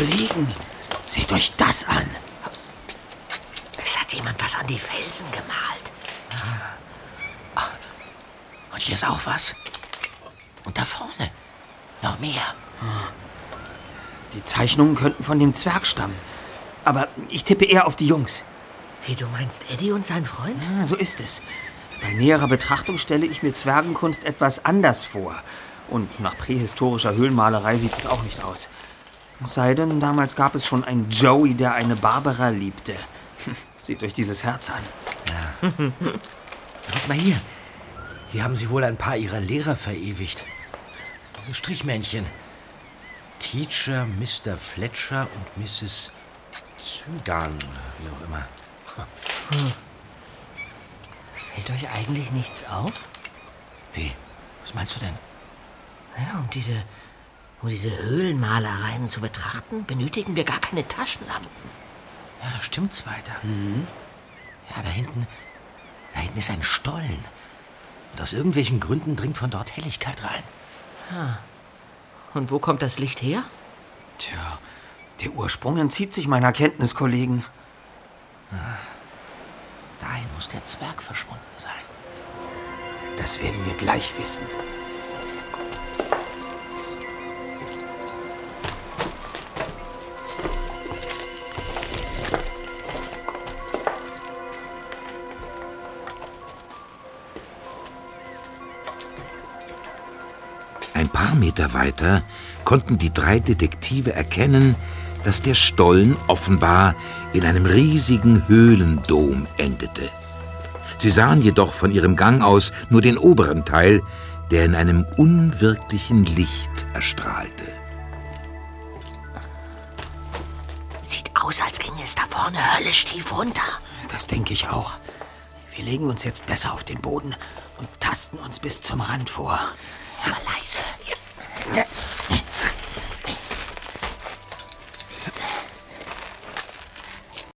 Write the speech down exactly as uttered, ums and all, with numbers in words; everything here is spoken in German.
Kollegen, seht euch das an. Es hat jemand was an die Felsen gemalt. Ah. Und hier ist auch was. Und da vorne noch mehr. Die Zeichnungen könnten von dem Zwerg stammen. Aber ich tippe eher auf die Jungs. Wie, du meinst Eddie und sein Freund? Ja, so ist es. Bei näherer Betrachtung stelle ich mir Zwergenkunst etwas anders vor. Und nach prähistorischer Höhlenmalerei sieht es auch nicht aus. Es sei denn, damals gab es schon einen Joey, der eine Barbara liebte. Seht euch dieses Herz an. Ja. Guck mal hier. Hier haben sie wohl ein paar ihrer Lehrer verewigt. Diese Strichmännchen. Teacher, Mister Fletcher und Misses Zygan oder wie auch immer. Hm. Fällt euch eigentlich nichts auf? Wie? Was meinst du denn? Ja, um diese, um diese Höhlenmalereien zu betrachten, benötigen wir gar keine Taschenlampen. Ja, stimmt's weiter. Mhm. Ja, da hinten, da hinten ist ein Stollen. Und aus irgendwelchen Gründen dringt von dort Helligkeit rein. Ja. Und wo kommt das Licht her? Tja, der Ursprung entzieht sich meiner Kenntnis, Kollegen. Ah, dahin muss der Zwerg verschwunden sein. Das werden wir gleich wissen. Ein paar Meter weiter konnten die drei Detektive erkennen, dass der Stollen offenbar in einem riesigen Höhlendom endete. Sie sahen jedoch von ihrem Gang aus nur den oberen Teil, der in einem unwirklichen Licht erstrahlte. Sieht aus, als ginge es da vorne höllisch tief runter. Das denke ich auch. Wir legen uns jetzt besser auf den Boden und tasten uns bis zum Rand vor. Hör leise. Ja.